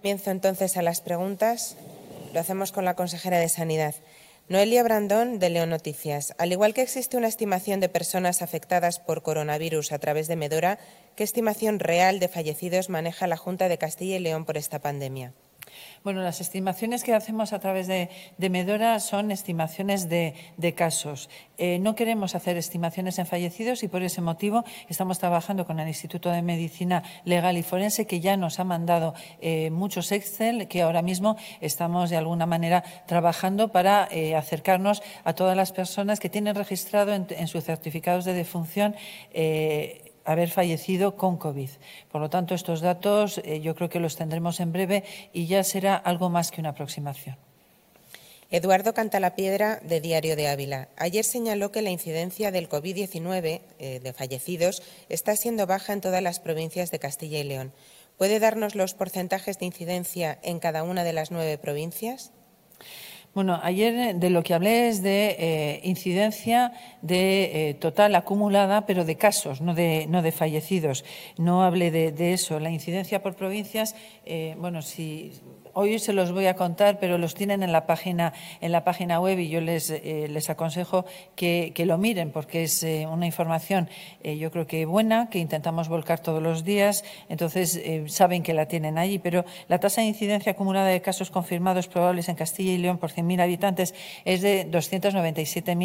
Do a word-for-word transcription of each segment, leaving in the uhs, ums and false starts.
Comienzo entonces a las preguntas. Lo hacemos con la consejera de Sanidad. Noelia Brandón, de León Noticias. Al igual que existe una estimación de personas afectadas por coronavirus a través de Medora, ¿qué estimación real de fallecidos maneja la Junta de Castilla y León por esta pandemia? Bueno, las estimaciones que hacemos a través de, de Medora son estimaciones de, de casos. Eh, no queremos hacer estimaciones en fallecidos y por ese motivo estamos trabajando con el Instituto de Medicina Legal y Forense, que ya nos ha mandado eh, muchos Excel, que ahora mismo estamos de alguna manera trabajando para eh, acercarnos a todas las personas que tienen registrado en, en sus certificados de defunción eh, haber fallecido con COVID. Por lo tanto, estos datos eh, yo creo que los tendremos en breve y ya será algo más que una aproximación. Eduardo Cantalapiedra, de Diario de Ávila. Ayer señaló que la incidencia del COVID diecinueve eh, de fallecidos está siendo baja en todas las provincias de Castilla y León. ¿Puede darnos los porcentajes de incidencia en cada una de las nueve provincias? Bueno, ayer de lo que hablé es de eh, incidencia de eh, total acumulada, pero de casos, no de, no de fallecidos. No hablé de, de eso. La incidencia por provincias, eh, bueno, si hoy se los voy a contar, pero los tienen en la página, en la página web y yo les, eh, les aconsejo que, que lo miren porque es eh, una información eh, yo creo que buena, que intentamos volcar todos los días. Entonces, eh, saben que la tienen allí, pero la tasa de incidencia acumulada de casos confirmados probables en Castilla y León por cien mil habitantes es de doscientos noventa y siete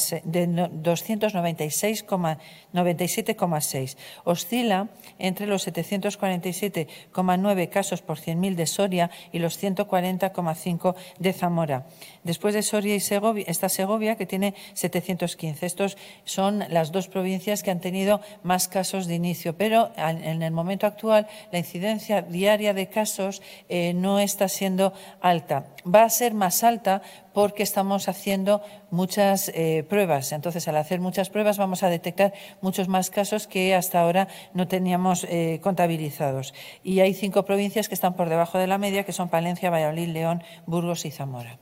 coma seis. Oscila entre los setecientos cuarenta y siete coma nueve casos por cien mil de Soria y los ciento cuarenta coma cinco de Zamora. Después de Soria y Segovia, está Segovia, que tiene setecientos quince. Estos son las dos provincias que han tenido más casos de inicio, pero en el momento actual la incidencia diaria de casos eh, no está siendo alta. Va a ser más alta porque estamos haciendo muchas eh, pruebas. Entonces, al hacer muchas pruebas vamos a detectar muchos más casos que hasta ahora no teníamos eh, contabilizados. Y hay cinco provincias que están por debajo de la media, que son Palencia, Valladolid, León, Burgos y Zamora.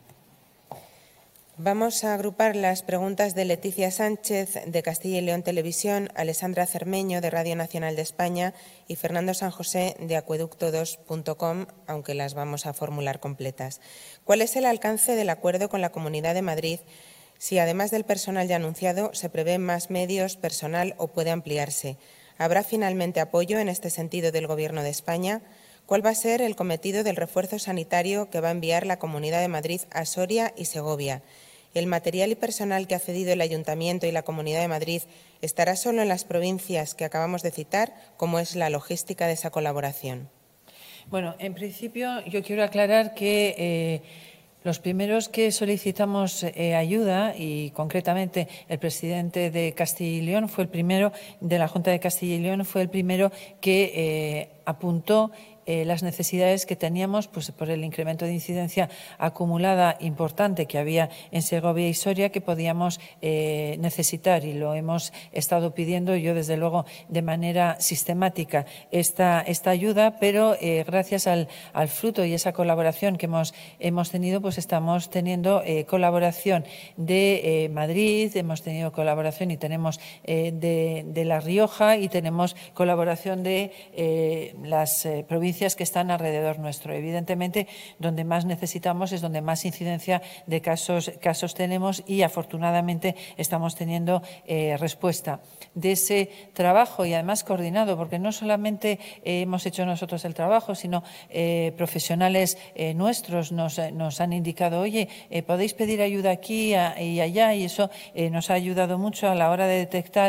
Vamos a agrupar las preguntas de Leticia Sánchez, de Castilla y León Televisión, Alessandra Cermeño, de Radio Nacional de España, y Fernando San José, de acueducto dos punto com, aunque las vamos a formular completas. ¿Cuál es el alcance del acuerdo con la Comunidad de Madrid si, además del personal ya anunciado, se prevé más medios, personal o puede ampliarse? ¿Habrá finalmente apoyo en este sentido del Gobierno de España? ¿Cuál va a ser el cometido del refuerzo sanitario que va a enviar la Comunidad de Madrid a Soria y Segovia? ¿El material y personal que ha cedido el Ayuntamiento y la Comunidad de Madrid estará solo en las provincias que acabamos de citar? ¿Cómo es la logística de esa colaboración? Bueno, en principio yo quiero aclarar que eh, los primeros que solicitamos eh, ayuda, y concretamente el presidente de Castilla y León fue el primero, de la Junta de Castilla y León fue el primero que eh, apuntó Eh, las necesidades que teníamos pues, por el incremento de incidencia acumulada importante que había en Segovia y Soria que podíamos eh, necesitar, y lo hemos estado pidiendo yo desde luego de manera sistemática esta, esta ayuda, pero eh, gracias al, al fruto y esa colaboración que hemos, hemos tenido, pues estamos teniendo eh, colaboración de eh, Madrid, hemos tenido colaboración y tenemos eh, de, de La Rioja y tenemos colaboración de eh, las eh, provincias que están alrededor nuestro. Evidentemente, donde más necesitamos es donde más incidencia de casos, casos tenemos y afortunadamente estamos teniendo eh, respuesta de ese trabajo y además coordinado, porque no solamente eh, hemos hecho nosotros el trabajo, sino eh, profesionales eh, nuestros nos, nos han indicado, oye, eh, podéis pedir ayuda aquí a, y allá, y eso eh, nos ha ayudado mucho a la hora de detectar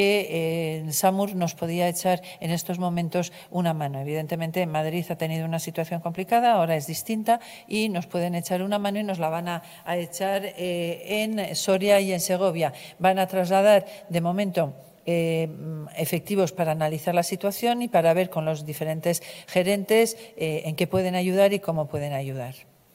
que eh, SAMUR nos podía echar en estos momentos una mano. Evidentemente, Madrid ha tenido una situación complicada, ahora es distinta y nos pueden echar una mano y nos la van a, a echar eh, en Soria y en Segovia. Van a trasladar, de momento, Eh, efectivos para analizar la situación y para ver con los diferentes gerentes eh, en qué pueden ayudar y cómo pueden ayudar.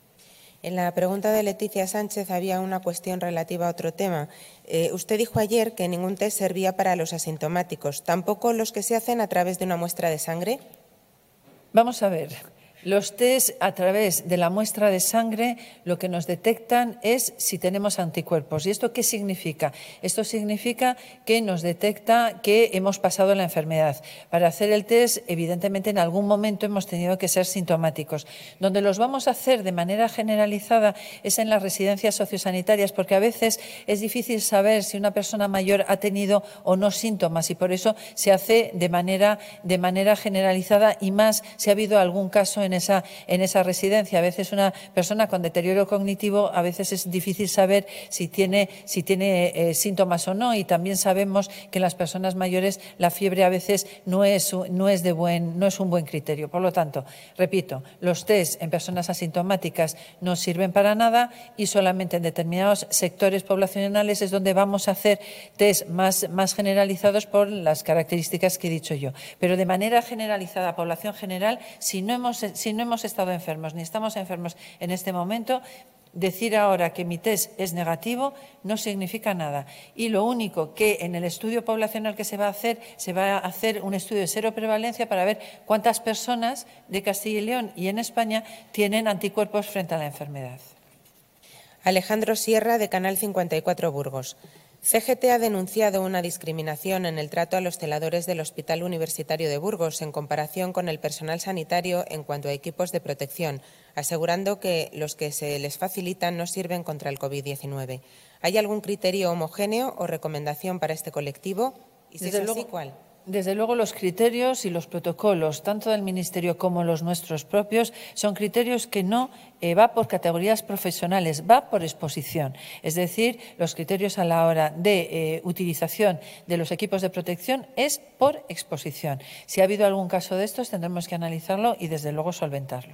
En la pregunta de Leticia Sánchez había una cuestión relativa a otro tema. Eh, usted dijo ayer que ningún test servía para los asintomáticos, ¿tampoco los que se hacen a través de una muestra de sangre? Vamos a ver. Los test a través de la muestra de sangre lo que nos detectan es si tenemos anticuerpos. ¿Y esto qué significa? Esto significa que nos detecta que hemos pasado la enfermedad. Para hacer el test, evidentemente, en algún momento hemos tenido que ser sintomáticos. Donde los vamos a hacer de manera generalizada es en las residencias sociosanitarias, porque a veces es difícil saber si una persona mayor ha tenido o no síntomas y por eso se hace de manera, de manera generalizada y más si ha habido algún caso en esa, en esa residencia. A veces una persona con deterioro cognitivo, a veces es difícil saber si tiene, si tiene eh, síntomas o no, y también sabemos que en las personas mayores la fiebre a veces no es, no es, de buen, no es un buen criterio. Por lo tanto, repito, los test en personas asintomáticas no sirven para nada y solamente en determinados sectores poblacionales es donde vamos a hacer test más, más generalizados por las características que he dicho yo. Pero de manera generalizada, población general, si no hemos Si no hemos estado enfermos ni estamos enfermos en este momento, decir ahora que mi test es negativo no significa nada. Y lo único que en el estudio poblacional que se va a hacer, se va a hacer un estudio de seroprevalencia para ver cuántas personas de Castilla y León y en España tienen anticuerpos frente a la enfermedad. Alejandro Sierra, de Canal cincuenta y cuatro Burgos. C G T ha denunciado una discriminación en el trato a los celadores del Hospital Universitario de Burgos en comparación con el personal sanitario en cuanto a equipos de protección, asegurando que los que se les facilitan no sirven contra el COVID diecinueve. ¿Hay algún criterio homogéneo o recomendación para este colectivo? Y si es así, ¿cuál? Desde luego, los criterios y los protocolos, tanto del Ministerio como los nuestros propios, son criterios que no eh, va por categorías profesionales, va por exposición. Es decir, los criterios a la hora de eh, utilización de los equipos de protección es por exposición. Si ha habido algún caso de estos, tendremos que analizarlo y, desde luego, solventarlo.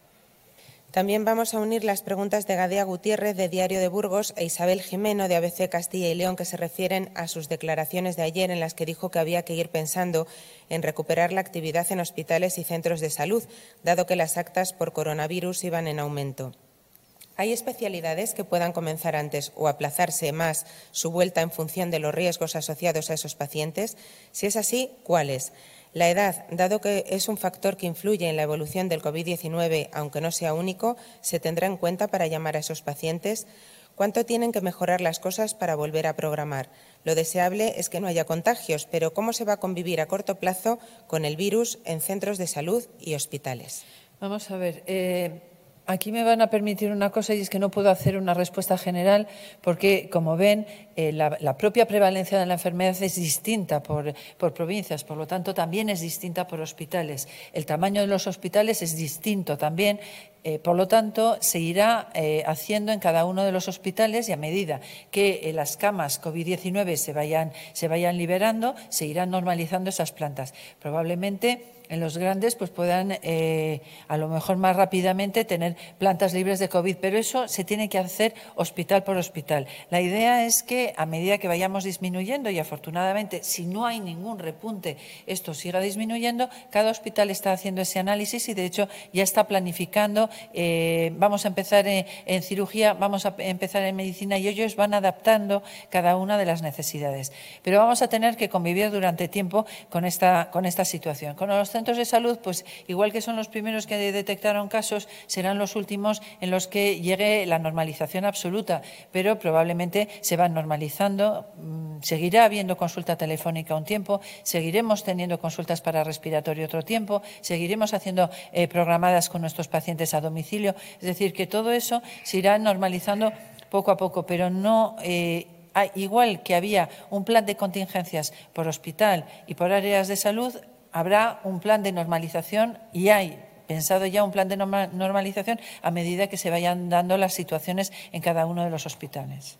También vamos a unir las preguntas de Gadea Gutiérrez, de Diario de Burgos, e Isabel Jimeno, de A B C Castilla y León, que se refieren a sus declaraciones de ayer en las que dijo que había que ir pensando en recuperar la actividad en hospitales y centros de salud, dado que las actas por coronavirus iban en aumento. ¿Hay especialidades que puedan comenzar antes o aplazarse más su vuelta en función de los riesgos asociados a esos pacientes? Si es así, ¿cuáles? La edad, dado que es un factor que influye en la evolución del COVID diecinueve, aunque no sea único, ¿se tendrá en cuenta para llamar a esos pacientes? ¿Cuánto tienen que mejorar las cosas para volver a programar? Lo deseable es que no haya contagios, pero ¿cómo se va a convivir a corto plazo con el virus en centros de salud y hospitales? Vamos a ver. Eh... Aquí me van a permitir una cosa, y es que no puedo hacer una respuesta general porque, como ven, eh, la, la propia prevalencia de la enfermedad es distinta por, por provincias, por lo tanto, también es distinta por hospitales. El tamaño de los hospitales es distinto también. Eh, por lo tanto, se irá eh, haciendo en cada uno de los hospitales y a medida que eh, las camas COVID diecinueve se vayan, se vayan liberando, se irán normalizando esas plantas. Probablemente en los grandes pues puedan eh, a lo mejor más rápidamente tener plantas libres de COVID, pero eso se tiene que hacer hospital por hospital. La idea es que a medida que vayamos disminuyendo, y afortunadamente si no hay ningún repunte esto siga disminuyendo, cada hospital está haciendo ese análisis y de hecho ya está planificando. Eh, vamos a empezar en, en cirugía, vamos a empezar en medicina y ellos van adaptando cada una de las necesidades. Pero vamos a tener que convivir durante tiempo con esta, con esta situación. Con los centros de salud, pues igual que son los primeros que detectaron casos, serán los últimos en los que llegue la normalización absoluta, pero probablemente se van normalizando. Seguirá habiendo consulta telefónica un tiempo, seguiremos teniendo consultas para respiratorio otro tiempo, seguiremos haciendo eh, programadas con nuestros pacientes a domicilio. Es decir, que todo eso se irá normalizando poco a poco, pero no... Eh, igual que había un plan de contingencias por hospital y por áreas de salud, habrá un plan de normalización y hay pensado ya un plan de normalización a medida que se vayan dando las situaciones en cada uno de los hospitales.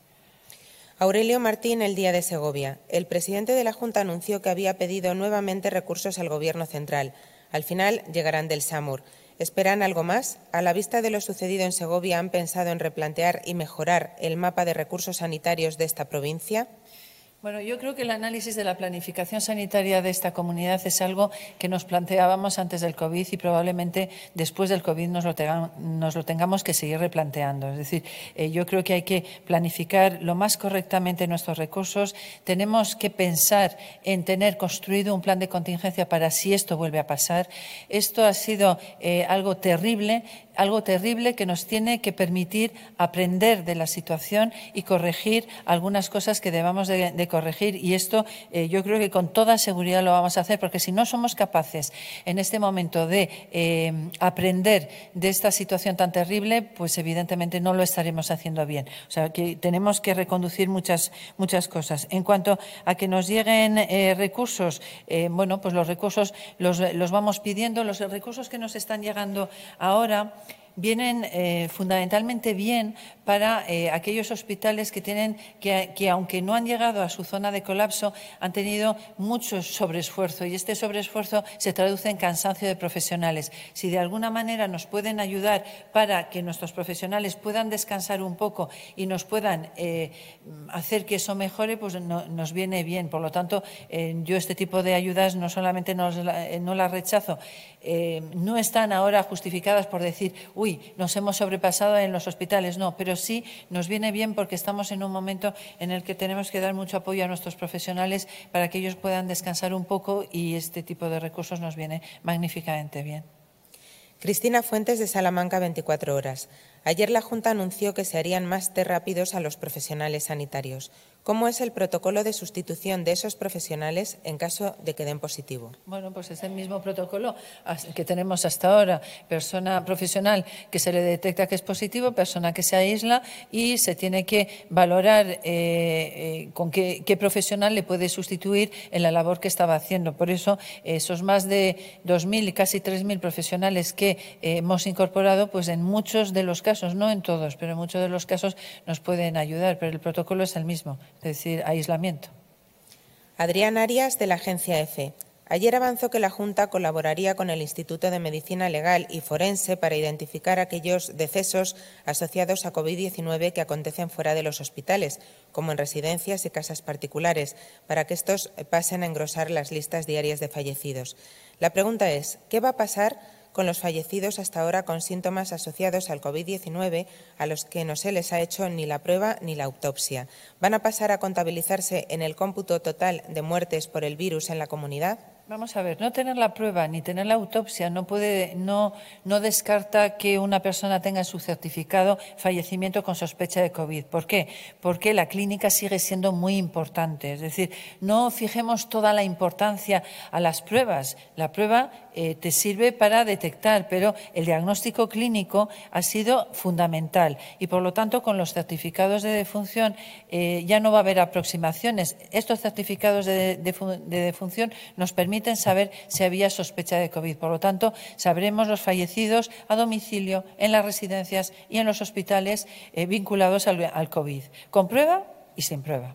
Aurelio Martín, El Día de Segovia. El presidente de la Junta anunció que había pedido nuevamente recursos al Gobierno central. Al final llegarán del SAMUR. ¿Esperan algo más? A la vista de lo sucedido en Segovia, ¿han pensado en replantear y mejorar el mapa de recursos sanitarios de esta provincia? Bueno, yo creo que el análisis de la planificación sanitaria de esta comunidad es algo que nos planteábamos antes del COVID y probablemente después del COVID nos lo, tenga, nos lo tengamos que seguir replanteando. Es decir, eh, yo creo que hay que planificar lo más correctamente nuestros recursos. Tenemos que pensar en tener construido un plan de contingencia para si esto vuelve a pasar. Esto ha sido eh, algo terrible, algo terrible que nos tiene que permitir aprender de la situación y corregir algunas cosas que debamos de, de corregir, y esto eh, yo creo que con toda seguridad lo vamos a hacer, porque si no somos capaces en este momento de eh, aprender de esta situación tan terrible, pues evidentemente no lo estaremos haciendo bien. O sea, que tenemos que reconducir muchas, muchas cosas. En cuanto a que nos lleguen eh, recursos, eh, bueno, pues los recursos los, los vamos pidiendo. Los recursos que nos están llegando ahora vienen eh, fundamentalmente bien para eh, aquellos hospitales que tienen que, que, aunque no han llegado a su zona de colapso, han tenido mucho sobreesfuerzo, y este sobreesfuerzo se traduce en cansancio de profesionales. Si de alguna manera nos pueden ayudar para que nuestros profesionales puedan descansar un poco y nos puedan eh, hacer que eso mejore, pues no, nos viene bien. Por lo tanto, eh, yo este tipo de ayudas no solamente no, no las rechazo, eh, no están ahora justificadas por decir, uy, nos hemos sobrepasado en los hospitales, no, pero sí nos viene bien porque estamos en un momento en el que tenemos que dar mucho apoyo a nuestros profesionales para que ellos puedan descansar un poco, y este tipo de recursos nos viene magníficamente bien. Cristina Fuentes, de Salamanca, veinticuatro horas. Ayer la Junta anunció que se harían más test rápidos a los profesionales sanitarios. ¿Cómo es el protocolo de sustitución de esos profesionales en caso de que den positivo? Bueno, pues es el mismo protocolo que tenemos hasta ahora. Persona profesional que se le detecta que es positivo, persona que se aísla, y se tiene que valorar eh, eh, con qué, qué profesional le puede sustituir en la labor que estaba haciendo. Por eso, esos más de dos mil y casi tres mil profesionales que eh, hemos incorporado, pues en muchos de los casos, no en todos, pero en muchos de los casos nos pueden ayudar, pero el protocolo es el mismo. Es decir, aislamiento. Adrián Arias, de la agencia EFE. Ayer avanzó que la Junta colaboraría con el Instituto de Medicina Legal y Forense para identificar aquellos decesos asociados a COVID diecinueve que acontecen fuera de los hospitales, como en residencias y casas particulares, para que estos pasen a engrosar las listas diarias de fallecidos. La pregunta es, ¿qué va a pasar con los fallecidos hasta ahora con síntomas asociados al COVID diecinueve a los que no se les ha hecho ni la prueba ni la autopsia? ¿Van a pasar a contabilizarse en el cómputo total de muertes por el virus en la comunidad? Vamos a ver, no tener la prueba ni tener la autopsia no puede, no, no descarta que una persona tenga en su certificado fallecimiento con sospecha de COVID. ¿Por qué? Porque la clínica sigue siendo muy importante. Es decir, no fijemos toda la importancia a las pruebas. La prueba eh, te sirve para detectar, pero el diagnóstico clínico ha sido fundamental, y por lo tanto con los certificados de defunción eh, ya no va a haber aproximaciones. Estos certificados de, de, de defunción nos permiten saber si había sospecha de COVID. Por lo tanto, sabremos los fallecidos a domicilio, en las residencias y en los hospitales eh, vinculados al, al COVID, con prueba y sin prueba.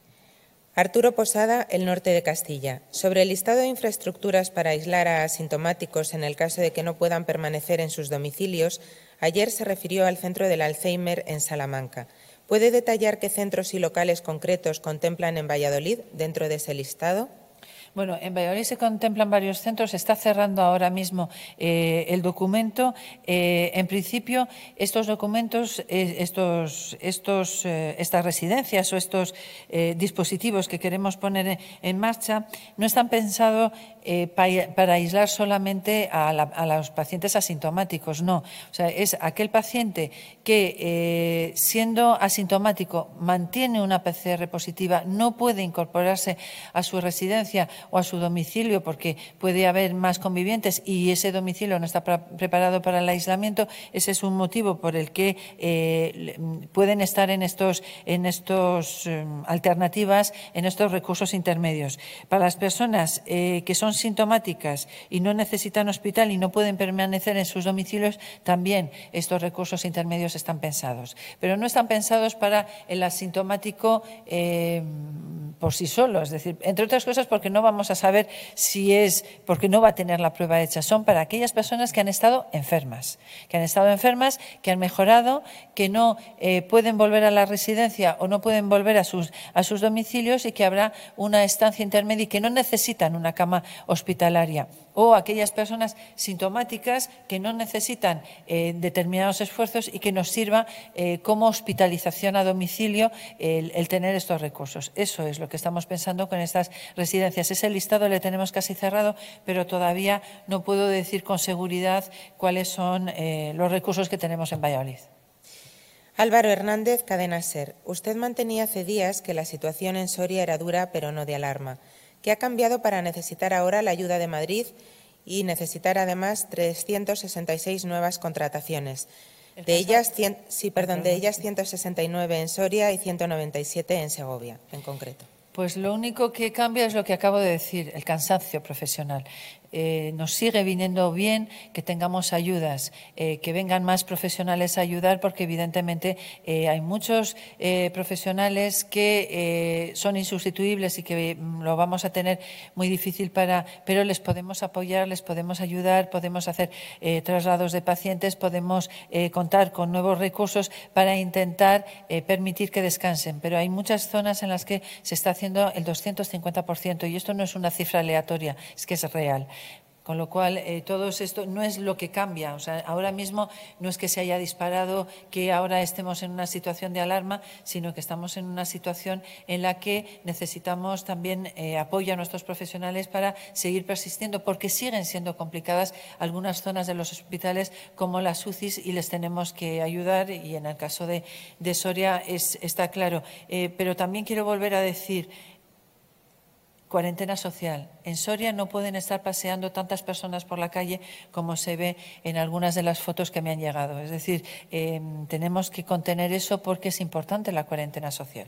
Arturo Posada, El Norte de Castilla. Sobre el listado de infraestructuras para aislar a asintomáticos en el caso de que no puedan permanecer en sus domicilios, ayer se refirió al Centro del Alzheimer en Salamanca. ¿Puede detallar qué centros y locales concretos contemplan en Valladolid dentro de ese listado? Bueno, en Valladolid se contemplan varios centros. Se está cerrando ahora mismo eh, el documento. Eh, en principio, estos documentos, eh, estos, estos, eh, estas residencias o estos eh, dispositivos que queremos poner en, en marcha no están pensados eh, para, para aislar solamente a, la, a los pacientes asintomáticos, no. O sea, es aquel paciente que, eh, siendo asintomático, mantiene una P C R positiva, no puede incorporarse a su residencia o a su domicilio porque puede haber más convivientes y ese domicilio no está preparado para el aislamiento. Ese es un motivo por el que eh, pueden estar en estos, en estos eh, alternativas, en estos recursos intermedios. Para las personas eh, que son sintomáticas y no necesitan hospital y no pueden permanecer en sus domicilios, también estos recursos intermedios están pensados. Pero no están pensados para el asintomático eh, por sí solo, es decir, entre otras cosas porque no va vamos a saber si es, porque no va a tener la prueba hecha. Son para aquellas personas que han estado enfermas, que han estado enfermas, que han mejorado, que no eh, pueden volver a la residencia o no pueden volver a sus, a sus domicilios y que habrá una estancia intermedia y que no necesitan una cama hospitalaria. O aquellas personas sintomáticas que no necesitan eh, determinados esfuerzos y que nos sirva eh, como hospitalización a domicilio el, el tener estos recursos. Eso es lo que estamos pensando con estas residencias. Ese listado le tenemos casi cerrado, pero todavía no puedo decir con seguridad cuáles son eh, los recursos que tenemos en Valladolid. Álvaro Hernández, Cadena SER. Usted mantenía hace días que la situación en Soria era dura, pero no de alarma. ¿Qué ha cambiado para necesitar ahora la ayuda de Madrid y necesitar además trescientas sesenta y seis nuevas contrataciones? De ellas, cien, sí, perdón, de ellas ciento sesenta y nueve en Soria y ciento noventa y siete en Segovia, en concreto. Pues lo único que cambia es lo que acabo de decir, el cansancio profesional. Eh, nos sigue viniendo bien que tengamos ayudas, eh, que vengan más profesionales a ayudar, porque evidentemente eh, hay muchos eh, profesionales que eh, son insustituibles y que mm, lo vamos a tener muy difícil para, pero les podemos apoyar, les podemos ayudar, podemos hacer eh, traslados de pacientes, podemos eh, contar con nuevos recursos para intentar eh, permitir que descansen. Pero hay muchas zonas en las que se está haciendo el doscientos cincuenta por ciento y esto no es una cifra aleatoria, es que es real. Con lo cual, eh, todo esto no es lo que cambia. O sea, ahora mismo no es que se haya disparado, que ahora estemos en una situación de alarma, sino que estamos en una situación en la que necesitamos también eh, apoyo a nuestros profesionales para seguir persistiendo, porque siguen siendo complicadas algunas zonas de los hospitales, como las U C Is, y les tenemos que ayudar. Y en el caso de, de Soria es, está claro. Eh, pero también quiero volver a decir, cuarentena social. En Soria no pueden estar paseando tantas personas por la calle como se ve en algunas de las fotos que me han llegado. Es decir, eh, tenemos que contener eso porque es importante la cuarentena social.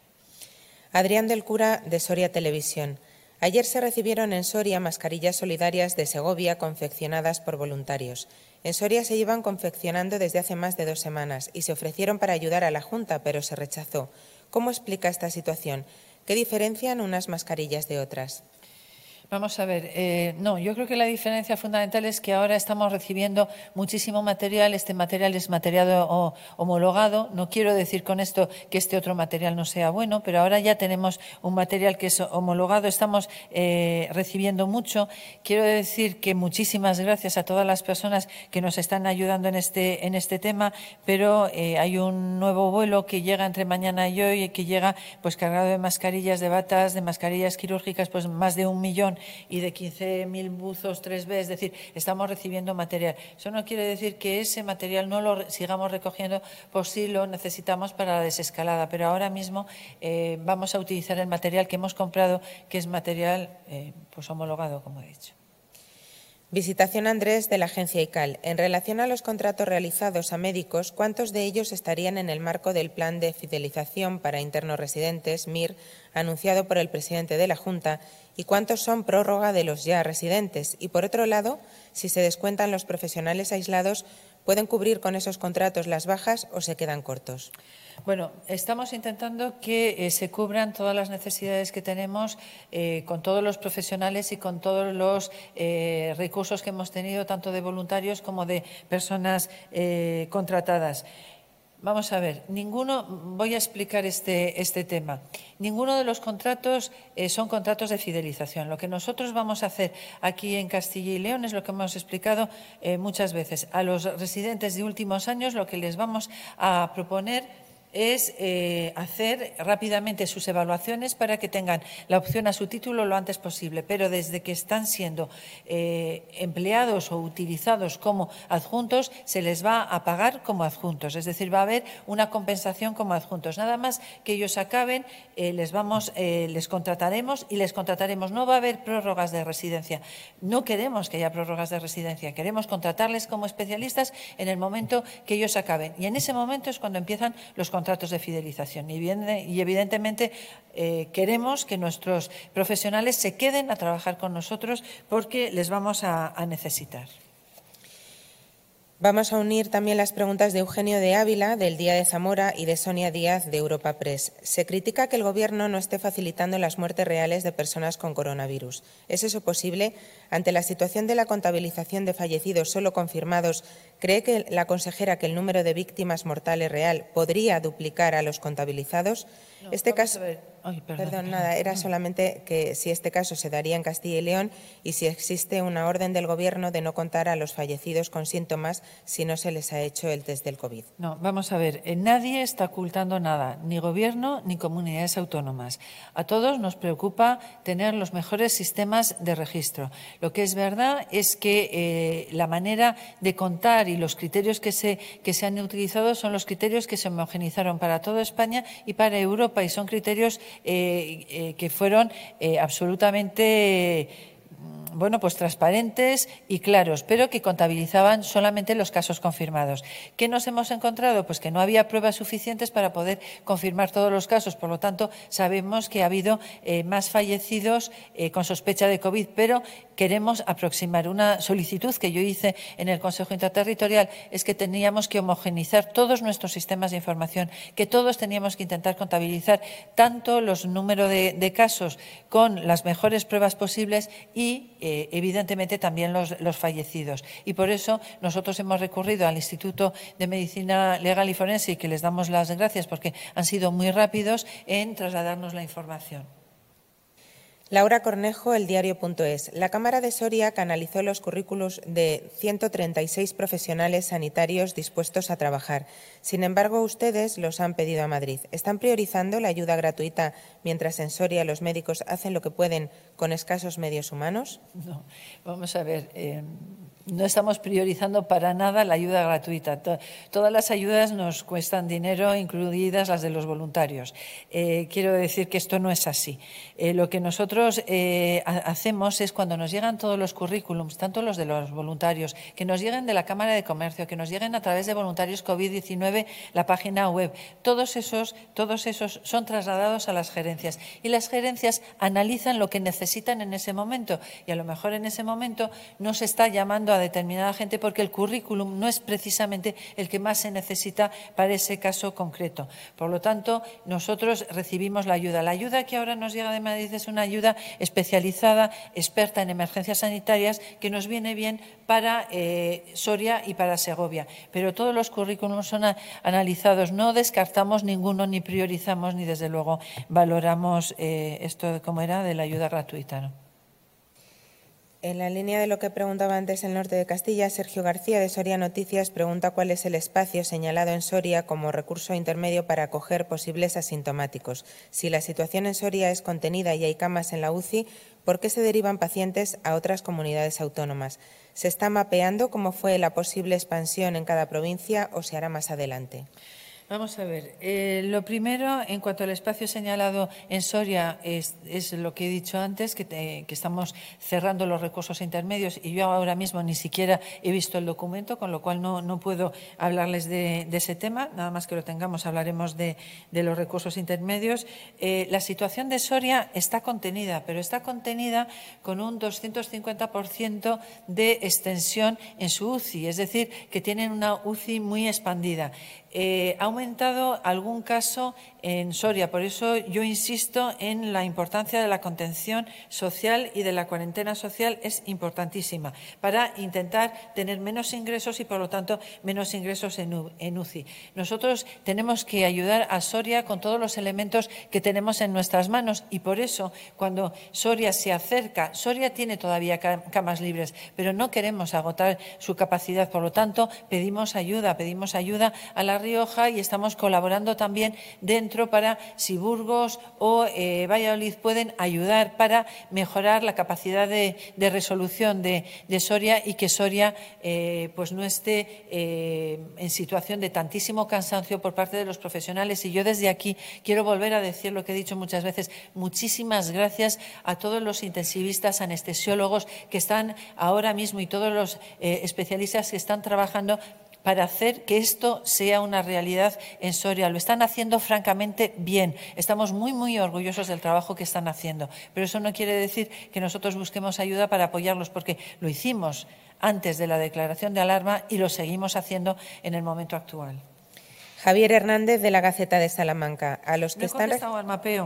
Adrián del Cura, de Soria Televisión. Ayer se recibieron en Soria mascarillas solidarias de Segovia confeccionadas por voluntarios. En Soria se llevan confeccionando desde hace más de dos semanas y se ofrecieron para ayudar a la Junta, pero se rechazó. ¿Cómo explica esta situación? ¿Qué diferencian unas mascarillas de otras? Vamos a ver, eh, no, yo creo que la diferencia fundamental es que ahora estamos recibiendo muchísimo material. Este material es material o, homologado. No quiero decir con esto que este otro material no sea bueno, pero ahora ya tenemos un material que es homologado. Estamos eh, recibiendo mucho. Quiero decir que muchísimas gracias a todas las personas que nos están ayudando en este, en este tema, pero eh, hay un nuevo vuelo que llega entre mañana y hoy, que llega pues cargado de mascarillas, de batas, de mascarillas quirúrgicas, pues más de un millón, y de quince mil buzos tres B, es decir, estamos recibiendo material. Eso no quiere decir que ese material no lo sigamos recogiendo por si lo necesitamos para la desescalada, pero ahora mismo eh, vamos a utilizar el material que hemos comprado, que es material eh, pues homologado, como he dicho. Visitación Andrés, de la agencia ICAL. En relación a los contratos realizados a médicos, ¿cuántos de ellos estarían en el marco del Plan de Fidelización para Internos Residentes, M I R, anunciado por el presidente de la Junta, y cuántos son prórroga de los ya residentes? Y, por otro lado, si se descuentan los profesionales aislados, ¿pueden cubrir con esos contratos las bajas o se quedan cortos? Bueno, estamos intentando que eh, se cubran todas las necesidades que tenemos eh, con todos los profesionales y con todos los eh, recursos que hemos tenido, tanto de voluntarios como de personas eh, contratadas. Vamos a ver, ninguno, voy a explicar este, este tema. Ninguno de los contratos eh, son contratos de fidelización. Lo que nosotros vamos a hacer aquí en Castilla y León es lo que hemos explicado eh, muchas veces. A los residentes de últimos años lo que les vamos a proponer es eh, hacer rápidamente sus evaluaciones para que tengan la opción a su título lo antes posible, pero desde que están siendo eh, empleados o utilizados como adjuntos, se les va a pagar como adjuntos, es decir, va a haber una compensación como adjuntos. Nada más que ellos acaben, eh, les, vamos, eh, les contrataremos y les contrataremos. No va a haber prórrogas de residencia. No queremos que haya prórrogas de residencia, queremos contratarles como especialistas en el momento que ellos acaben. Y en ese momento es cuando empiezan los contratos contratos de fidelización y, bien, y evidentemente eh, queremos que nuestros profesionales se queden a trabajar con nosotros porque les vamos a, a necesitar. Vamos a unir también las preguntas de Eugenio de Ávila, del Día de Zamora, y de Sonia Díaz, de Europa Press. Se critica que el Gobierno no esté facilitando las muertes reales de personas con coronavirus. ¿Es eso posible? Ante la situación de la contabilización de fallecidos solo confirmados, ¿cree que la consejera que el número de víctimas mortales real podría duplicar a los contabilizados? No, este caso, Ay, perdón, perdón, perdón, nada, era perdón. solamente que si este caso se daría en Castilla y León y si existe una orden del Gobierno de no contar a los fallecidos con síntomas si no se les ha hecho el test del COVID. No, vamos a ver, eh, nadie está ocultando nada, ni Gobierno ni comunidades autónomas. A todos nos preocupa tener los mejores sistemas de registro. Lo que es verdad es que eh, la manera de contar y los criterios que se, que se han utilizado son los criterios que se homogenizaron para toda España y para Europa, y son criterios eh, eh, que fueron eh, absolutamente eh, bueno, pues transparentes y claros, pero que contabilizaban solamente los casos confirmados. ¿Qué nos hemos encontrado? Pues que no había pruebas suficientes para poder confirmar todos los casos. Por lo tanto, sabemos que ha habido eh, más fallecidos eh, con sospecha de COVID, pero queremos aproximar. Una solicitud que yo hice en el Consejo Interterritorial es que teníamos que homogeneizar todos nuestros sistemas de información, que todos teníamos que intentar contabilizar tanto los números de, de casos con las mejores pruebas posibles y Eh, evidentemente también los, los fallecidos. Y por eso nosotros hemos recurrido al Instituto de Medicina Legal y Forense, y que les damos las gracias porque han sido muy rápidos en trasladarnos la información. Laura Cornejo, El Diario punto es. La Cámara de Soria canalizó los currículos de ciento treinta y seis profesionales sanitarios dispuestos a trabajar. Sin embargo, ustedes los han pedido a Madrid. ¿Están priorizando la ayuda gratuita mientras en Soria los médicos hacen lo que pueden con escasos medios humanos? No, vamos a ver. Eh, no estamos priorizando para nada la ayuda gratuita. Todas las ayudas nos cuestan dinero, incluidas las de los voluntarios. Eh, quiero decir que esto no es así. Eh, lo que nosotros eh, hacemos es, cuando nos llegan todos los currículums, tanto los de los voluntarios, que nos lleguen de la Cámara de Comercio, que nos lleguen a través de Voluntarios COVID diecinueve, la página web, todos esos, todos esos son trasladados a las gerencias, y las gerencias analizan lo que necesitan en ese momento, y a lo mejor en ese momento no se está llamando a determinada gente porque el currículum no es precisamente el que más se necesita para ese caso concreto. Por lo tanto, nosotros recibimos la ayuda. La ayuda que ahora nos llega de Madrid es una ayuda especializada, experta en emergencias sanitarias, que nos viene bien para eh, Soria y para Segovia. Pero todos los currículums son a, analizados. No descartamos ninguno, ni priorizamos, ni desde luego valoramos eh, esto, como era, de la ayuda gratuita, ¿no? En la línea de lo que preguntaba antes el norte de Castilla, Sergio García, de Soria Noticias, pregunta cuál es el espacio señalado en Soria como recurso intermedio para acoger posibles asintomáticos. Si la situación en Soria es contenida y hay camas en la U C I, ¿por qué se derivan pacientes a otras comunidades autónomas? ¿Se está mapeando cómo fue la posible expansión en cada provincia o se hará más adelante? Vamos a ver, eh, lo primero, en cuanto al espacio señalado en Soria, es, es lo que he dicho antes, que, te, que estamos cerrando los recursos intermedios, y yo ahora mismo ni siquiera he visto el documento, con lo cual no, no puedo hablarles de, de ese tema. Nada más que lo tengamos, hablaremos de, de los recursos intermedios. Eh, la situación de Soria está contenida, pero está contenida con un doscientos cincuenta por ciento de extensión en su U C I, es decir, que tienen una U C I muy expandida. Eh, ha aumentado algún caso en Soria, por eso yo insisto en la importancia de la contención social y de la cuarentena social, es importantísima para intentar tener menos ingresos y, por lo tanto, menos ingresos en, U, en U C I. Nosotros tenemos que ayudar a Soria con todos los elementos que tenemos en nuestras manos, y por eso, cuando Soria se acerca, Soria tiene todavía camas libres, pero no queremos agotar su capacidad, por lo tanto, pedimos ayuda, pedimos ayuda a la Rioja, y estamos colaborando también dentro para si Burgos o eh, Valladolid pueden ayudar para mejorar la capacidad de, de resolución de, de Soria, y que Soria eh, pues no esté eh, en situación de tantísimo cansancio por parte de los profesionales. Y yo desde aquí quiero volver a decir lo que he dicho muchas veces: muchísimas gracias a todos los intensivistas, anestesiólogos que están ahora mismo, y todos los eh, especialistas que están trabajando para hacer que esto sea una realidad en Soria. Lo están haciendo francamente bien. Estamos muy, muy orgullosos del trabajo que están haciendo. Pero eso no quiere decir que nosotros busquemos ayuda para apoyarlos, porque lo hicimos antes de la declaración de alarma y lo seguimos haciendo en el momento actual. Javier Hernández, de la Gaceta de Salamanca. A los que no he están contestado al mapeo.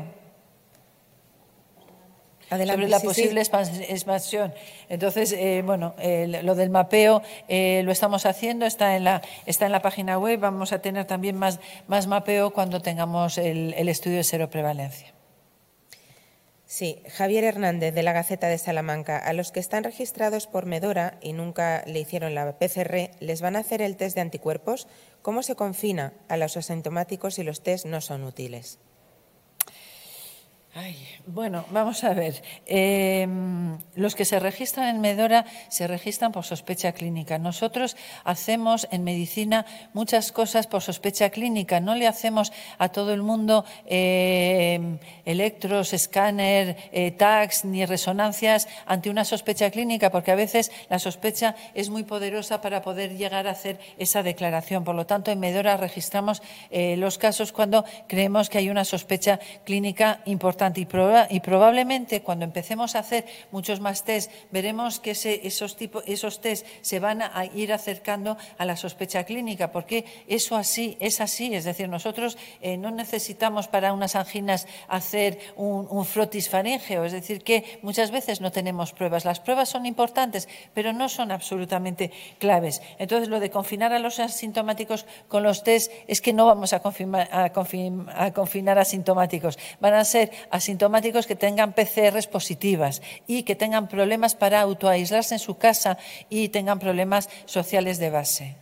Adelante, sobre la sí, posible sí. expansión. Entonces, eh, bueno, eh, lo del mapeo eh, lo estamos haciendo, está en, la, está en la página web. Vamos a tener también más, más mapeo cuando tengamos el, el estudio de seroprevalencia. Sí, Javier Hernández, de la Gaceta de Salamanca. A los que están registrados por Medora y nunca le hicieron la P C R, ¿les van a hacer el test de anticuerpos? ¿Cómo se confina a los asintomáticos si los test no son útiles? Ay, bueno, vamos a ver. Eh, los que se registran en Medora se registran por sospecha clínica. Nosotros hacemos en medicina muchas cosas por sospecha clínica. No le hacemos a todo el mundo eh, electros, escáner, eh, tags ni resonancias ante una sospecha clínica, porque a veces la sospecha es muy poderosa para poder llegar a hacer esa declaración. Por lo tanto, en Medora registramos eh, los casos cuando creemos que hay una sospecha clínica importante. Y, proba y probablemente cuando empecemos a hacer muchos más test, veremos que ese, esos, tipo, esos test se van a ir acercando a la sospecha clínica, porque eso así es así. Es decir, nosotros eh, no necesitamos para unas anginas hacer un, un frotis faríngeo, es decir, que muchas veces no tenemos pruebas. Las pruebas son importantes, pero no son absolutamente claves. Entonces, lo de confinar a los asintomáticos con los test es que no vamos a, confirmar, a, confirm, a confinar asintomáticos. Van a ser asintomáticos que tengan P C Rs positivas y que tengan problemas para autoaislarse en su casa y tengan problemas sociales de base.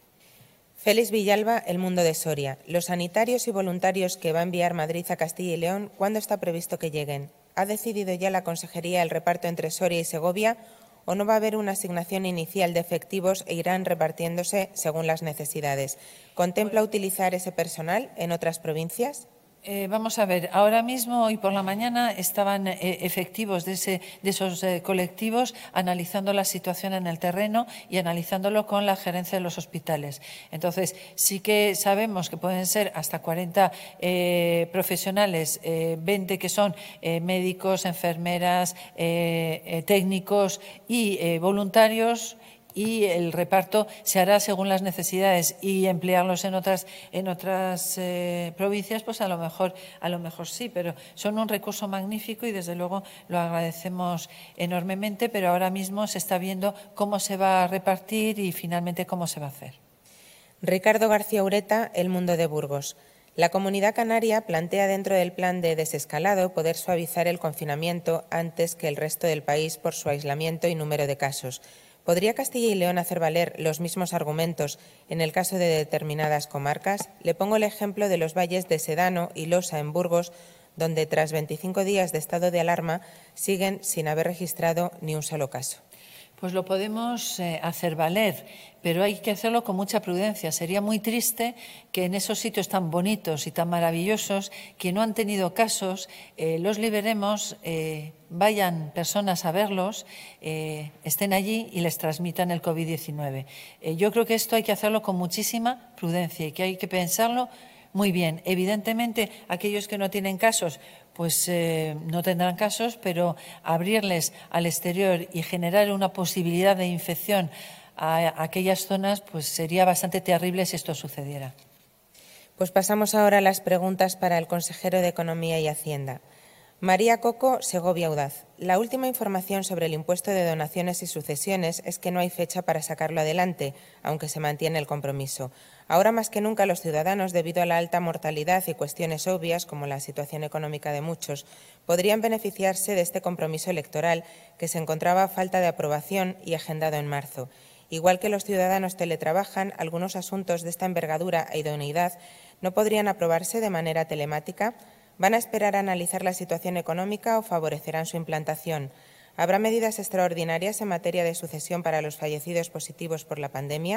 Félix Villalba, El Mundo de Soria. Los sanitarios y voluntarios que va a enviar Madrid a Castilla y León, ¿cuándo está previsto que lleguen? ¿Ha decidido ya la Consejería el reparto entre Soria y Segovia o no va a haber una asignación inicial de efectivos e irán repartiéndose según las necesidades? ¿Contempla utilizar ese personal en otras provincias? Eh, vamos a ver, ahora mismo, hoy por la mañana, estaban eh, efectivos de, ese, de esos eh, colectivos analizando la situación en el terreno y analizándolo con la gerencia de los hospitales. Entonces, sí que sabemos que pueden ser hasta cuarenta eh, profesionales, eh, veinte que son eh, médicos, enfermeras, eh, eh, técnicos y eh, voluntarios, y el reparto se hará según las necesidades, y emplearlos en otras en otras eh, provincias, pues a lo mejor a lo mejor sí, pero son un recurso magnífico y desde luego lo agradecemos enormemente, pero ahora mismo se está viendo cómo se va a repartir y finalmente cómo se va a hacer. Ricardo García Ureta, El Mundo de Burgos. La Comunidad Canaria plantea dentro del plan de desescalado poder suavizar el confinamiento antes que el resto del país por su aislamiento y número de casos. ¿Podría Castilla y León hacer valer los mismos argumentos en el caso de determinadas comarcas? Le pongo el ejemplo de los valles de Sedano y Losa, en Burgos, donde tras veinticinco días de estado de alarma siguen sin haber registrado ni un solo caso. Pues lo podemos eh, hacer valer, pero hay que hacerlo con mucha prudencia. Sería muy triste que en esos sitios tan bonitos y tan maravillosos, que no han tenido casos, eh, los liberemos, eh, vayan personas a verlos, eh, estén allí y les transmitan el COVID diecinueve. Eh, yo creo que esto hay que hacerlo con muchísima prudencia y que hay que pensarlo muy bien. Evidentemente, aquellos que no tienen casos, pues eh, no tendrán casos, pero abrirles al exterior y generar una posibilidad de infección a, a aquellas zonas, pues sería bastante terrible si esto sucediera. Pues pasamos ahora a las preguntas para el consejero de Economía y Hacienda. María Coco, Segovia Audaz. La última información sobre el impuesto de donaciones y sucesiones es que no hay fecha para sacarlo adelante, aunque se mantiene el compromiso. Ahora más que nunca los ciudadanos, debido a la alta mortalidad y cuestiones obvias, como la situación económica de muchos, podrían beneficiarse de este compromiso electoral que se encontraba a falta de aprobación y agendado en marzo. Igual que los ciudadanos teletrabajan, algunos asuntos de esta envergadura e idoneidad no podrían aprobarse de manera telemática. ¿Van a esperar a analizar la situación económica o favorecerán su implantación? ¿Habrá medidas extraordinarias en materia de sucesión para los fallecidos positivos por la pandemia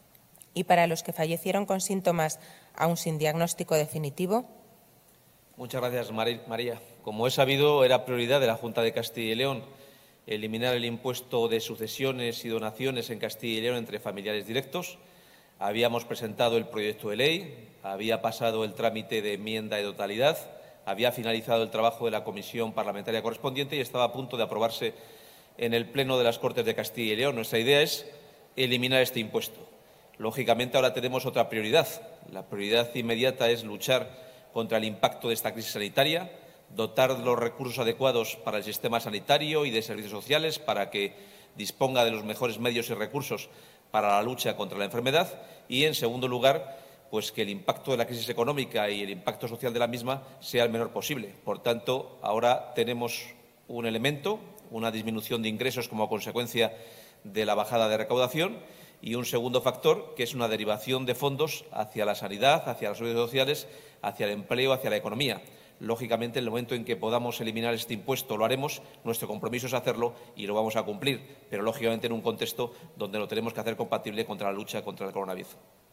y para los que fallecieron con síntomas aún sin diagnóstico definitivo? Muchas gracias, María. Como es sabido, era prioridad de la Junta de Castilla y León eliminar el impuesto de sucesiones y donaciones en Castilla y León entre familiares directos. Habíamos presentado el proyecto de ley, había pasado el trámite de enmienda de totalidad, había finalizado el trabajo de la comisión parlamentaria correspondiente y estaba a punto de aprobarse en el Pleno de las Cortes de Castilla y León. Nuestra idea es eliminar este impuesto. Lógicamente, ahora tenemos otra prioridad. La prioridad inmediata es luchar contra el impacto de esta crisis sanitaria, dotar los recursos adecuados para el sistema sanitario y de servicios sociales para que disponga de los mejores medios y recursos para la lucha contra la enfermedad y, en segundo lugar, pues que el impacto de la crisis económica y el impacto social de la misma sea el menor posible. Por tanto, ahora tenemos un elemento, una disminución de ingresos como consecuencia de la bajada de recaudación y un segundo factor, que es una derivación de fondos hacia la sanidad, hacia los servicios sociales, hacia el empleo, hacia la economía. Lógicamente, en el momento en que podamos eliminar este impuesto lo haremos, nuestro compromiso es hacerlo y lo vamos a cumplir, pero lógicamente en un contexto donde lo tenemos que hacer compatible contra la lucha contra el coronavirus.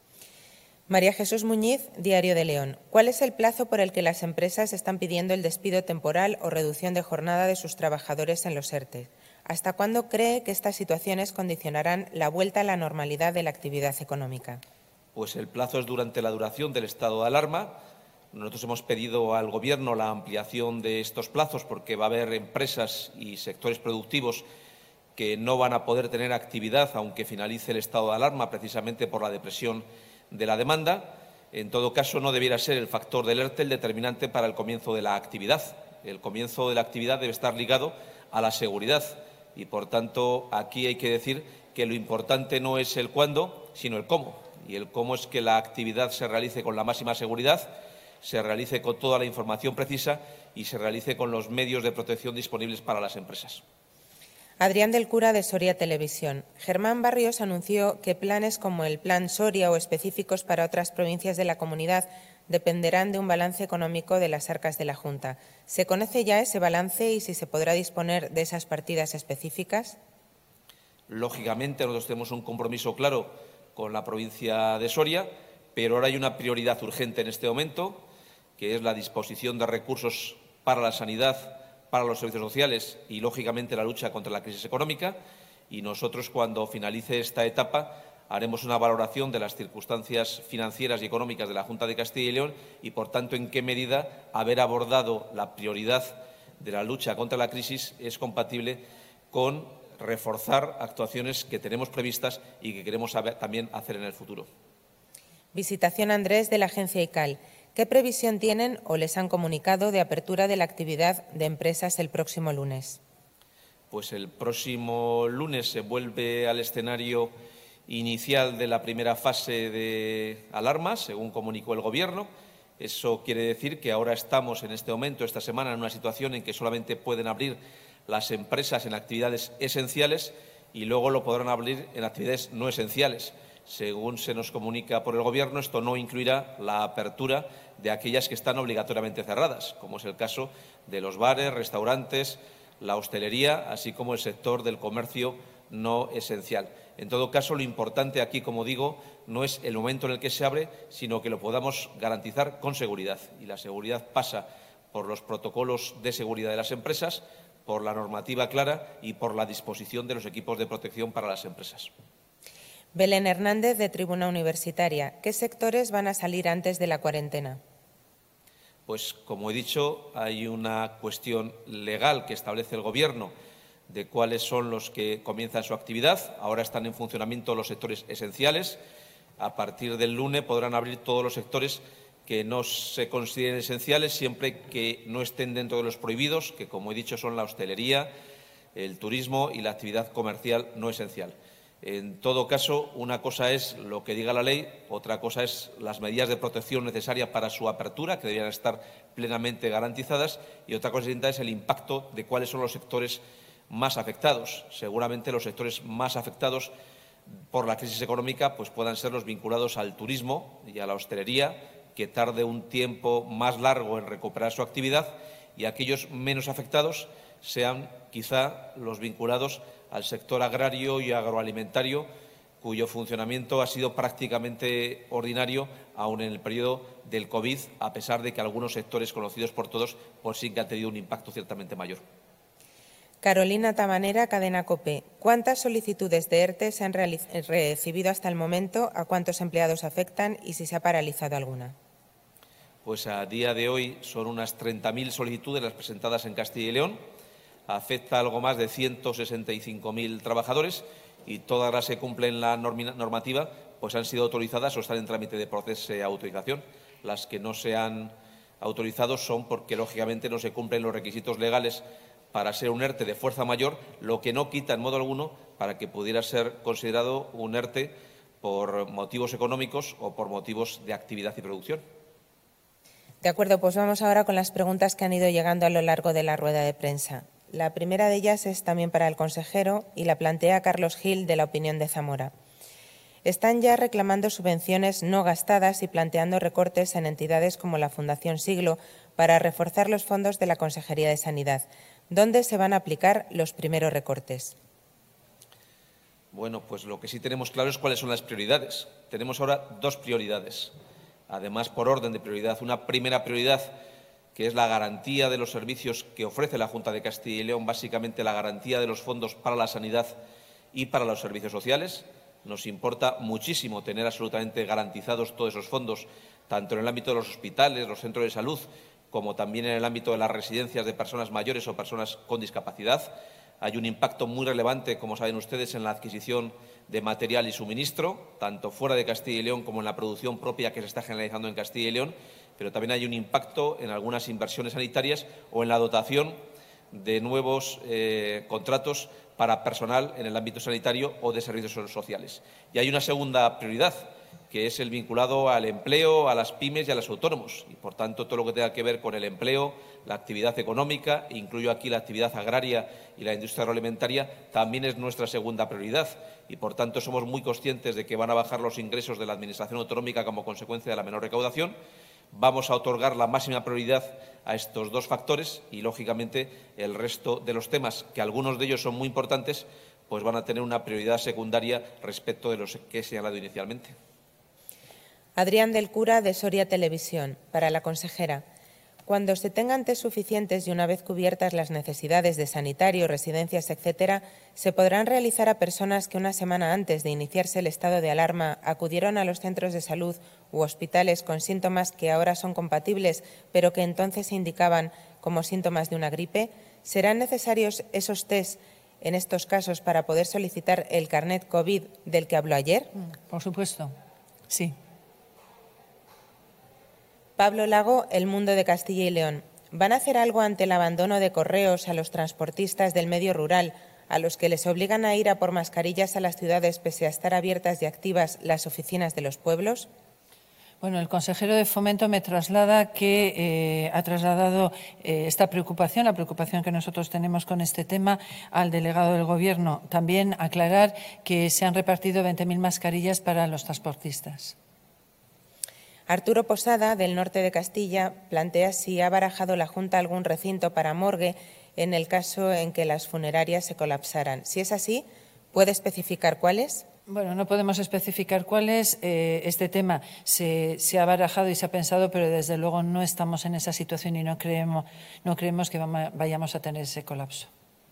María Jesús Muñiz, Diario de León. ¿Cuál es el plazo por el que las empresas están pidiendo el despido temporal o reducción de jornada de sus trabajadores en los ERTE? ¿Hasta cuándo cree que estas situaciones condicionarán la vuelta a la normalidad de la actividad económica? Pues el plazo es durante la duración del estado de alarma. Nosotros hemos pedido al Gobierno la ampliación de estos plazos porque va a haber empresas y sectores productivos que no van a poder tener actividad aunque finalice el estado de alarma, precisamente por la depresión de la demanda. En todo caso, no debiera ser el factor del ERTE el determinante para el comienzo de la actividad. El comienzo de la actividad debe estar ligado a la seguridad y, por tanto, aquí hay que decir que lo importante no es el cuándo, sino el cómo. Y el cómo es que la actividad se realice con la máxima seguridad, se realice con toda la información precisa y se realice con los medios de protección disponibles para las empresas. Adrián del Cura, de Soria Televisión. Germán Barrios anunció que planes como el Plan Soria o específicos para otras provincias de la comunidad dependerán de un balance económico de las arcas de la Junta. ¿Se conoce ya ese balance y si se podrá disponer de esas partidas específicas? Lógicamente, nosotros tenemos un compromiso claro con la provincia de Soria, pero ahora hay una prioridad urgente en este momento, que es la disposición de recursos para la sanidad, para los servicios sociales y, lógicamente, la lucha contra la crisis económica. Y nosotros, cuando finalice esta etapa, haremos una valoración de las circunstancias financieras y económicas de la Junta de Castilla y León y, por tanto, en qué medida haber abordado la prioridad de la lucha contra la crisis es compatible con reforzar actuaciones que tenemos previstas y que queremos también hacer en el futuro. Visitación Andrés, de la agencia I C A L. ¿Qué previsión tienen o les han comunicado de apertura de la actividad de empresas el próximo lunes? Pues el próximo lunes se vuelve al escenario inicial de la primera fase de alarma, según comunicó el Gobierno. Eso quiere decir que ahora estamos en este momento, esta semana, en una situación en que solamente pueden abrir las empresas en actividades esenciales y luego lo podrán abrir en actividades no esenciales. Según se nos comunica por el Gobierno, esto no incluirá la apertura de aquellas que están obligatoriamente cerradas, como es el caso de los bares, restaurantes, la hostelería, así como el sector del comercio no esencial. En todo caso, lo importante aquí, como digo, no es el momento en el que se abre, sino que lo podamos garantizar con seguridad. Y la seguridad pasa por los protocolos de seguridad de las empresas, por la normativa clara y por la disposición de los equipos de protección para las empresas. Belén Hernández, de Tribuna Universitaria. ¿Qué sectores van a salir antes de la cuarentena? Pues, como he dicho, hay una cuestión legal que establece el Gobierno de cuáles son los que comienzan su actividad. Ahora están en funcionamiento los sectores esenciales. A partir del lunes podrán abrir todos los sectores que no se consideren esenciales, siempre que no estén dentro de los prohibidos, que, como he dicho, son la hostelería, el turismo y la actividad comercial no esencial. En todo caso, una cosa es lo que diga la ley, otra cosa es las medidas de protección necesarias para su apertura, que deberían estar plenamente garantizadas, y otra cosa distinta es el impacto de cuáles son los sectores más afectados. Seguramente los sectores más afectados por la crisis económica pues puedan ser los vinculados al turismo y a la hostelería, que tarde un tiempo más largo en recuperar su actividad, y aquellos menos afectados sean quizá los vinculados al sector agrario y agroalimentario, cuyo funcionamiento ha sido prácticamente ordinario aún en el periodo del COVID, a pesar de que algunos sectores conocidos por todos por sí que han tenido un impacto ciertamente mayor. Carolina Tabanera, Cadena COPE. ¿Cuántas solicitudes de ERTE se han recibido hasta el momento? ¿A cuántos empleados afectan y si se ha paralizado alguna? Pues a día de hoy son unas treinta mil solicitudes las presentadas en Castilla y León. Afecta a algo más de ciento sesenta y cinco mil trabajadores y todas las que cumplen la normativa pues han sido autorizadas o están en trámite de proceso de autorización. Las que no se han autorizado son porque, lógicamente, no se cumplen los requisitos legales para ser un ERTE de fuerza mayor, lo que no quita en modo alguno para que pudiera ser considerado un ERTE por motivos económicos o por motivos de actividad y producción. De acuerdo, pues vamos ahora con las preguntas que han ido llegando a lo largo de la rueda de prensa. La primera de ellas es también para el consejero y la plantea Carlos Gil, de La Opinión de Zamora. Están ya reclamando subvenciones no gastadas y planteando recortes en entidades como la Fundación Siglo para reforzar los fondos de la Consejería de Sanidad. ¿Dónde se van a aplicar los primeros recortes? Bueno, pues lo que sí tenemos claro es cuáles son las prioridades. Tenemos ahora dos prioridades. Además, por orden de prioridad, una primera prioridad que es la garantía de los servicios que ofrece la Junta de Castilla y León, básicamente la garantía de los fondos para la sanidad y para los servicios sociales. Nos importa muchísimo tener absolutamente garantizados todos esos fondos, tanto en el ámbito de los hospitales, los centros de salud, como también en el ámbito de las residencias de personas mayores o personas con discapacidad. Hay un impacto muy relevante, como saben ustedes, en la adquisición de material y suministro, tanto fuera de Castilla y León como en la producción propia que se está generalizando en Castilla y León, pero también hay un impacto en algunas inversiones sanitarias o en la dotación de nuevos eh, contratos para personal en el ámbito sanitario o de servicios sociales. Y hay una segunda prioridad, que es el vinculado al empleo, a las pymes y a los autónomos. Y, por tanto, todo lo que tenga que ver con el empleo, la actividad económica, incluyo aquí la actividad agraria y la industria agroalimentaria, también es nuestra segunda prioridad. Y, por tanto, somos muy conscientes de que van a bajar los ingresos de la Administración autonómica como consecuencia de la menor recaudación. Vamos a otorgar la máxima prioridad a estos dos factores y, lógicamente, el resto de los temas, que algunos de ellos son muy importantes, pues van a tener una prioridad secundaria respecto de los que he señalado inicialmente. Adrián del Cura, de Soria Televisión, para la consejera. Cuando se tengan test suficientes y una vez cubiertas las necesidades de sanitario, residencias, etcétera, se podrán realizar a personas que una semana antes de iniciarse el estado de alarma acudieron a los centros de salud u hospitales con síntomas que ahora son compatibles, pero que entonces se indicaban como síntomas de una gripe. ¿Serán necesarios esos test en estos casos para poder solicitar el carnet COVID del que habló ayer? Por supuesto, sí. Pablo Lago, El Mundo de Castilla y León. ¿Van a hacer algo ante el abandono de correos a los transportistas del medio rural, a los que les obligan a ir a por mascarillas a las ciudades pese a estar abiertas y activas las oficinas de los pueblos? Bueno, el consejero de Fomento me traslada que eh, ha trasladado eh, esta preocupación, la preocupación que nosotros tenemos con este tema, al delegado del Gobierno. También aclarar que se han repartido veinte mil mascarillas para los transportistas. Arturo Posada, del norte de Castilla, plantea si ha barajado la Junta algún recinto para morgue en el caso en que las funerarias se colapsaran. Si es así, ¿puede especificar cuáles? Bueno, no podemos especificar cuáles. Eh, este tema se, se ha barajado y se ha pensado, pero desde luego no estamos en esa situación y no creemos, no creemos que vayamos a tener ese colapso.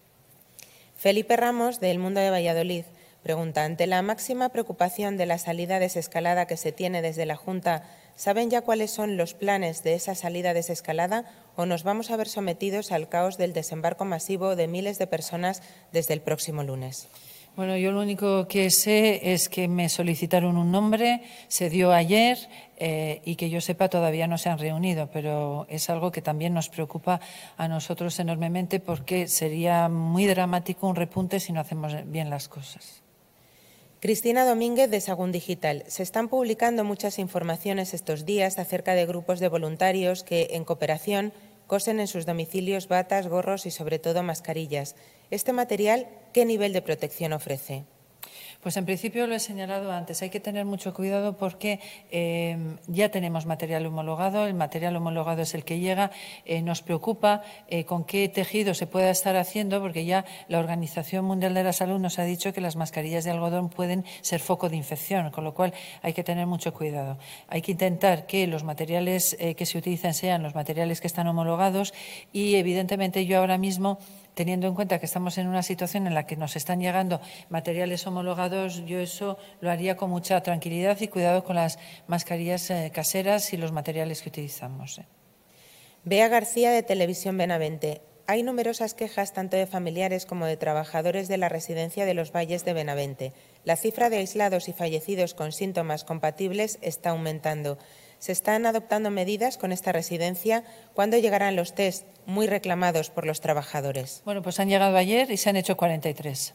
Felipe Ramos, del Mundo de Valladolid, pregunta, ante la máxima preocupación de la salida desescalada que se tiene desde la Junta, ¿saben ya cuáles son los planes de esa salida desescalada o nos vamos a ver sometidos al caos del desembarco masivo de miles de personas desde el próximo lunes? Bueno, yo lo único que sé es que me solicitaron un nombre, se dio ayer eh, y que yo sepa todavía no se han reunido, pero es algo que también nos preocupa a nosotros enormemente porque sería muy dramático un repunte si no hacemos bien las cosas. Cristina Domínguez, de Sagún Digital. Se están publicando muchas informaciones estos días acerca de grupos de voluntarios que, en cooperación, cosen en sus domicilios batas, gorros y, sobre todo, mascarillas. ¿Este material qué nivel de protección ofrece? Pues en principio lo he señalado antes, hay que tener mucho cuidado porque eh, ya tenemos material homologado, el material homologado es el que llega, eh, nos preocupa eh, con qué tejido se pueda estar haciendo porque ya la Organización Mundial de la Salud nos ha dicho que las mascarillas de algodón pueden ser foco de infección, con lo cual hay que tener mucho cuidado. Hay que intentar que los materiales eh, que se utilicen sean los materiales que están homologados y evidentemente yo ahora mismo teniendo en cuenta que estamos en una situación en la que nos están llegando materiales homologados, yo eso lo haría con mucha tranquilidad y cuidado con las mascarillas eh, caseras y los materiales que utilizamos. Eh. Bea García, de Televisión Benavente. Hay numerosas quejas tanto de familiares como de trabajadores de la residencia de los Valles de Benavente. La cifra de aislados y fallecidos con síntomas compatibles está aumentando. ¿Se están adoptando medidas con esta residencia? ¿Cuándo llegarán los test muy reclamados por los trabajadores? Bueno, pues han llegado ayer y se han hecho cuarenta y tres.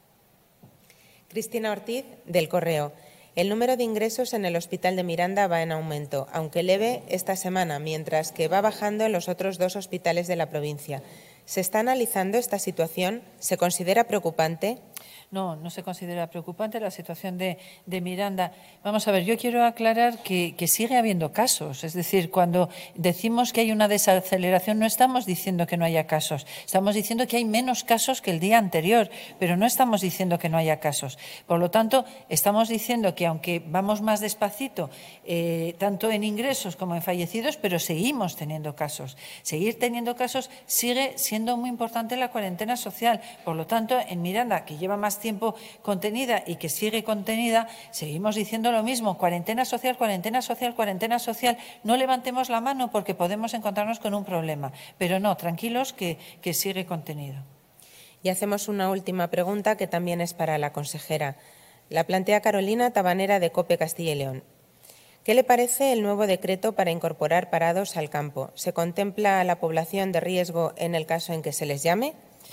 Cristina Ortiz, del Correo. El número de ingresos en el Hospital de Miranda va en aumento, aunque leve esta semana, mientras que va bajando en los otros dos hospitales de la provincia. ¿Se está analizando esta situación? ¿Se considera preocupante? No, no se considera preocupante la situación de, de Miranda. Vamos a ver, yo quiero aclarar que, que sigue habiendo casos. Es decir, cuando decimos que hay una desaceleración, no estamos diciendo que no haya casos. Estamos diciendo que hay menos casos que el día anterior, pero no estamos diciendo que no haya casos. Por lo tanto, estamos diciendo que aunque vamos más despacito, eh, tanto en ingresos como en fallecidos, pero seguimos teniendo casos. Seguir teniendo casos sigue siendo muy importante la cuarentena social. Por lo tanto, en Miranda, que lleva más tiempo contenida y que sigue contenida, seguimos diciendo lo mismo, cuarentena social, cuarentena social, cuarentena social. No levantemos la mano porque podemos encontrarnos con un problema, pero no, tranquilos que, que sigue contenido. Y hacemos una última pregunta que también es para la consejera. La plantea Carolina Tabanera, de COPE Castilla y León. ¿Qué le parece el nuevo decreto para incorporar parados al campo? ¿Se contempla a la población de riesgo en el caso en que se les llame?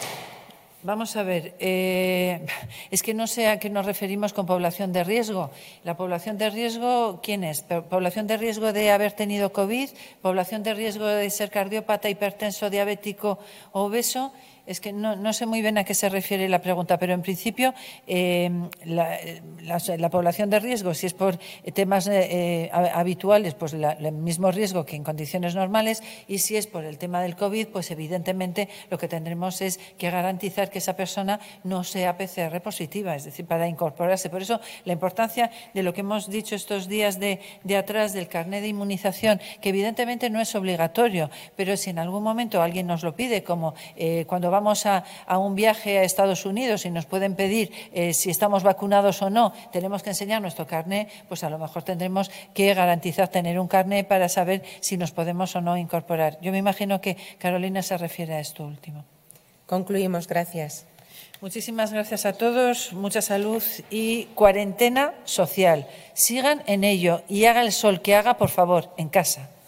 Vamos a ver, eh, es que no sé a qué nos referimos con población de riesgo. La población de riesgo, ¿quién es? ¿Población de riesgo de haber tenido COVID? ¿Población de riesgo de ser cardiópata, hipertenso, diabético o obeso? Es que no, no sé muy bien a qué se refiere la pregunta, pero en principio eh, la, la, la población de riesgo, si es por temas eh, habituales, pues la, el mismo riesgo que en condiciones normales, y si es por el tema del COVID, pues evidentemente lo que tendremos es que garantizar que esa persona no sea P C R positiva, es decir, para incorporarse. Por eso la importancia de lo que hemos dicho estos días de, de atrás del carnet de inmunización, que evidentemente no es obligatorio, pero si en algún momento alguien nos lo pide, como eh, cuando vamos a, a un viaje a Estados Unidos y nos pueden pedir eh, si estamos vacunados o no, tenemos que enseñar nuestro carné, pues a lo mejor tendremos que garantizar tener un carné para saber si nos podemos o no incorporar. Yo me imagino que Carolina se refiere a esto último. Concluimos. Gracias. Muchísimas gracias a todos, mucha salud y cuarentena social. Sigan en ello y haga el sol que haga, por favor, en casa.